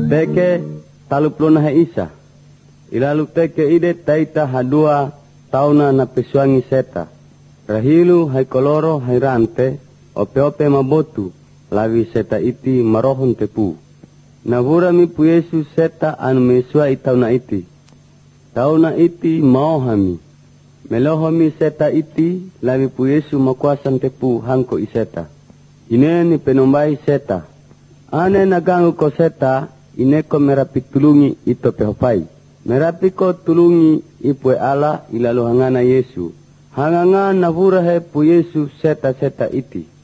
teke talupuluna he isa. Ilalu teke ide taita hadua tauna na pesuangi seta. Rahilu hai koloro hai rante ope-ope mabotu lawi seta iti marohon tepu. Navura mi pu Yesu seta anu mesua itauna iti. Tauna iti maohami. Melohomi seta iti lawi pu Yesu makuasan tepu hangko iseta. Ine ni penombai seta. Ane nagangu ko seta ineko merapi tulungi ito pehopai. Merapi ko tulungi ipue ala ilalu hangana Yesu. Hanganga navura he pu Yesu seta-seta iti.